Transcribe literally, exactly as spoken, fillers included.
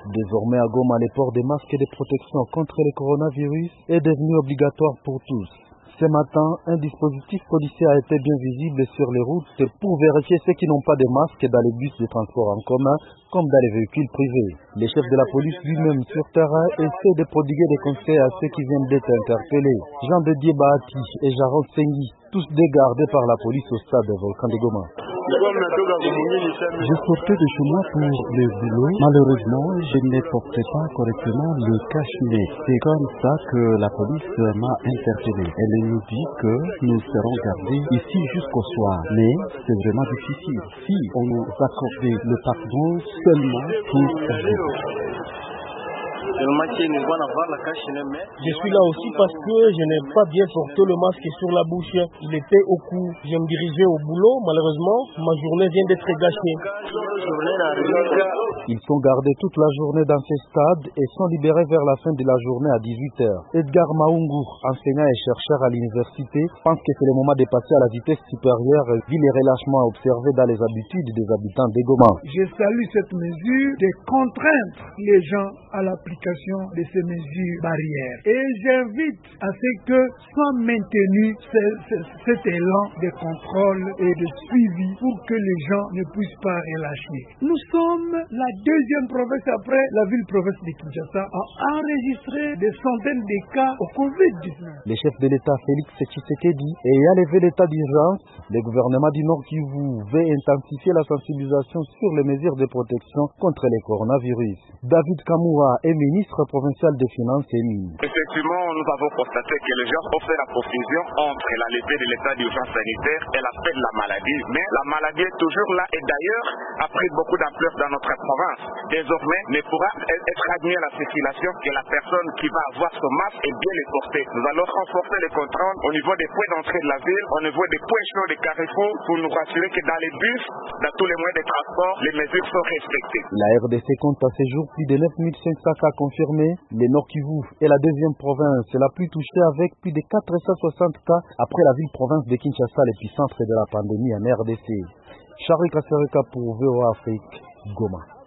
Désormais à Goma, le port des masques et des protections contre le coronavirus est devenu obligatoire pour tous. Ce matin, un dispositif policier a été bien visible sur les routes pour vérifier ceux qui n'ont pas de masque dans les bus de transport en commun comme dans les véhicules privés. Le chef de la police lui-même sur terrain essaie de prodiguer des conseils à ceux qui viennent d'être interpellés. Jean de Dieu Bahati et Jarod Sengi, tous dégardés par la police au stade de Volcan de Goma. Je sortais de chez moi pour le boulot. Malheureusement, je ne portais pas correctement le cache-nez. C'est comme ça que la police m'a interpellé. Elle nous dit que nous serons gardés ici jusqu'au soir. Mais c'est vraiment difficile. Si on nous accordait le pardon seulement pour aujourd'hui. Je suis là aussi parce que je n'ai pas bien porté le masque sur la bouche. Il était au cou. Je me dirigeais au boulot. Malheureusement, ma journée vient d'être gâchée. Ils sont gardés toute la journée dans ces stades et sont libérés vers la fin de la journée à dix-huit heures. Edgar Maungu, enseignant et chercheur à l'université, pense que c'est le moment de passer à la vitesse supérieure vu les relâchements observés dans les habitudes des habitants de Goma. Je salue cette mesure de contraindre les gens à l'application de ces mesures barrières. Et j'invite à ce que soit maintenu ce, ce, cet élan de contrôle et de suivi pour que les gens ne puissent pas relâcher. Nous sommes la deuxième province après la ville-province de Kinshasa à enregistrer des centaines de cas au covid dix-neuf. Le chef de l'État Félix Tshisekedi ayant levé l'état d'urgence, le gouvernement du Nord Kivu veut intensifier la sensibilisation sur les mesures de protection contre le coronavirus. David Kamoura est ministre provincial des Finances et Mines. Effectivement, nous avons constaté que les gens ont fait la confusion entre la levée de l'état d'urgence sanitaire et la fin de la maladie. Mais la maladie est toujours là et d'ailleurs a pris beaucoup d'ampleur dans notre province. Désormais, ne pourra être admis à la circulation que la personne qui va avoir son masque est bien le porter. Nous allons renforcer les contrôles au niveau des points d'entrée de la ville, au niveau des points chauds des carrefours pour nous rassurer que dans les bus, dans tous les moyens de transport, les mesures sont respectées. La R D C compte à ce jour plus de neuf mille cinq cents cas confirmés. Le Nord Kivu est la deuxième province la plus touchée avec plus de quatre cent soixante cas après la ville-province de Kinshasa, l'épicentre de la pandémie en R D C. Charles Kassereka pour V O A Afrique, Goma.